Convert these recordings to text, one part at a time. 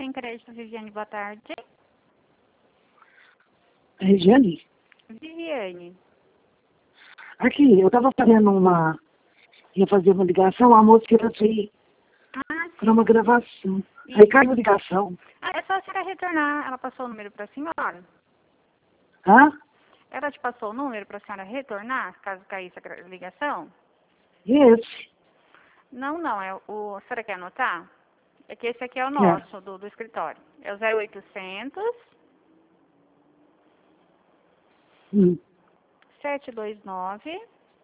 Sem Crédito, Viviane, boa tarde. Regiane? Viviane. Aqui, eu tava fazendo ia fazer uma ligação, a moça queria sair para uma gravação. Aí caiu a ligação. É só a senhora retornar. Ela passou o número para a senhora? Hã? Ela te passou o número para a senhora retornar, caso caísse a ligação? E esse? Não, a senhora quer anotar? É que esse aqui é o nosso, do escritório. É o 0800 729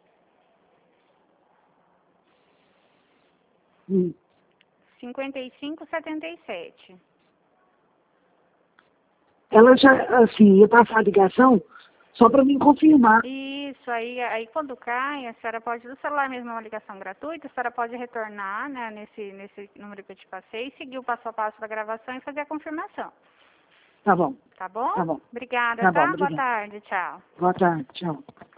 5577. Ela já, assim, ia passar a ligação só para me confirmar. Isso, aí quando cai, a senhora pode, do celular mesmo é uma ligação gratuita, a senhora pode retornar, né, nesse número que eu te passei, seguir o passo a passo da gravação e fazer a confirmação. Tá bom. Tá bom? Tá bom. Obrigada, Tá tá? bom, Boa obrigada. tarde, tchau. Boa tarde, tchau.